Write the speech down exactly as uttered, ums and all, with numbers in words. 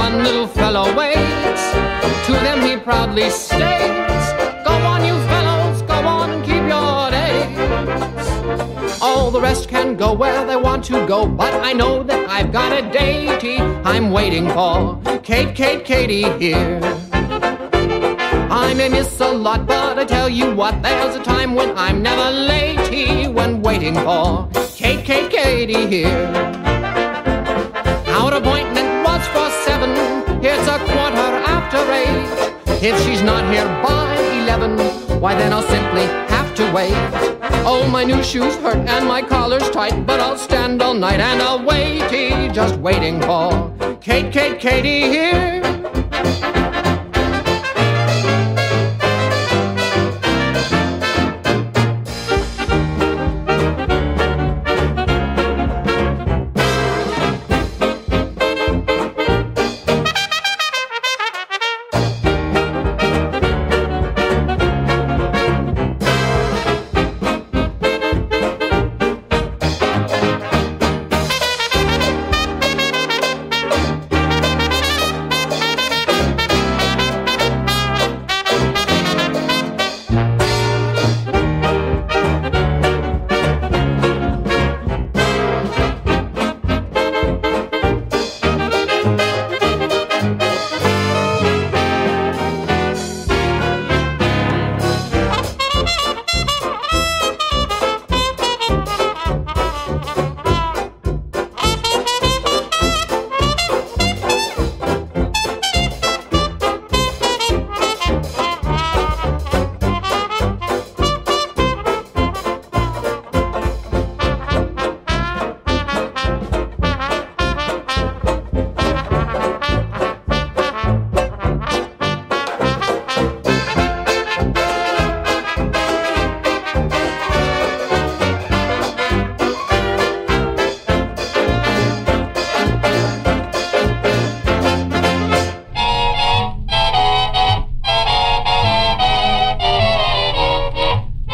one little fellow waits. To them he proudly states, go on you fellows, go on and keep your dates. All the rest can go where they want to go, but I know that I've got a deity I'm waiting for. Kate, Kate, Katie here. I may miss a lot, but I tell you what, there's a time when I'm never latey when waiting for Kate, Kate, Katie here. Our appointment was for seven, it's a quarter after eight. If she's not here by eleven, why then I'll simply have to wait. Oh, my new shoes hurt and my collar's tight, but I'll stand all night and I'll waity, just waiting for Kate, Kate, Katie here.